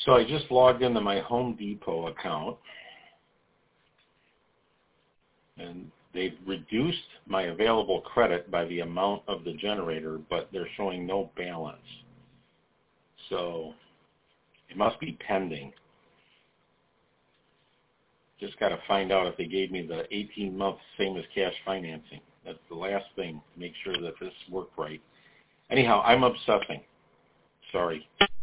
So I just logged into my Home Depot account, and they've reduced my available credit by the amount of the generator, but they're showing no balance. So it must be pending. Just got to find out if they gave me the 18-month same as cash financing. That's the last thing. Make sure that this worked right. Anyhow, I'm obsessing. Sorry.